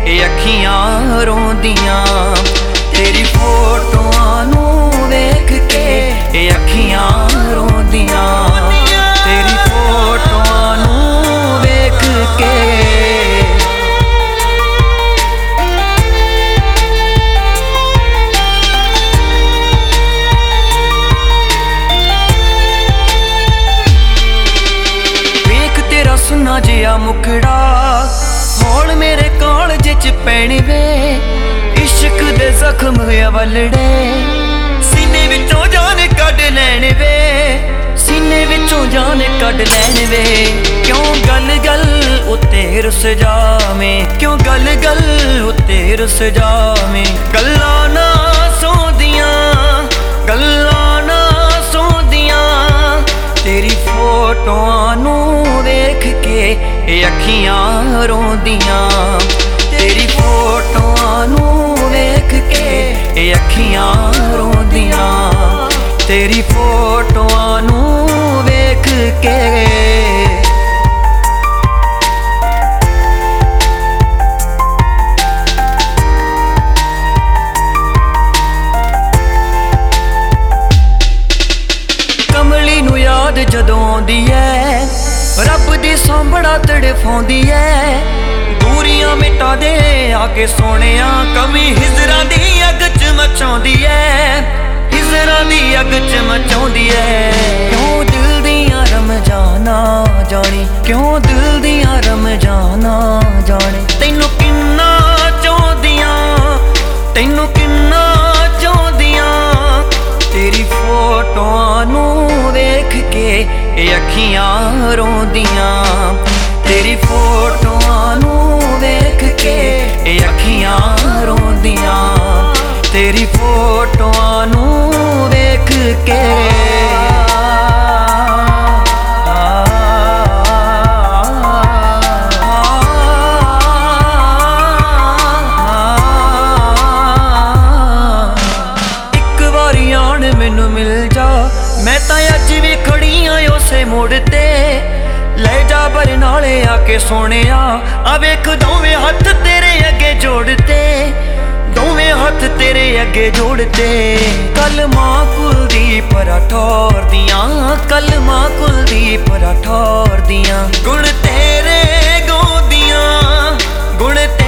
अखियां रोंदियां तेरी फोटोआं नूं वेख के अखियां रोंदियां तेरी फोटोआं नूं वेख के। वेख तेरा सुन्ना जिहा मुखड़ा होण मेरे कालजे च पैणे वे इश्क दे जख्म अवलड़े सीने विचों जान कढ लैण वे सीने विचों जान कढ लैण वे। क्यों गल गल उत्ते रुस जावें क्यों गल गल उत्ते रुस जावें गल्लां ना सौंदियां गल्लां ना सौंदियां तेरी फोटोआं नूं वेख के अखियां रोंदियां तेरी फोटोआं नूं वेख के अखियां रोंदियां तेरी फोटोआं नूं वेख के। कमली नूं याद जदों आउंदी ऐ रब दी सांभड़ा तड़फाउंदी ऐ दूरियां मिटा दे आके सोहणिया कमी हिजरां दी अग च मचाउंदी ऐ हिजरां दी अग च मचाउंदी ऐ। क्यों दिल दियां रमजाना जाने क्यों दिल दियां रमजाना जाने तैनूं किन्ना चाहुंदियां तैनूं किन्ना चाहुंदियां तेरी फोटोआं नूं वेख के अखियां रोंदियां तेरी फोटोआं नूं वेख के अखियां रोंदियां तेरी फोटोआं नूं वेख के। एक वारी आण मैनू मिल जा मैं तां अज भी खड़ी ਆਂ उसे मोड़ ते ले जा बरनाले आके सोहणिया आ वेख दोवें हथ तेरे अगे जोड़ते दोवें हथ तेरे अगे जोड़ते। कलमा कुलदीप राठौर दियां कलमा कुलदीप राठौर दियां गुण तेरे गाउंदियां गुण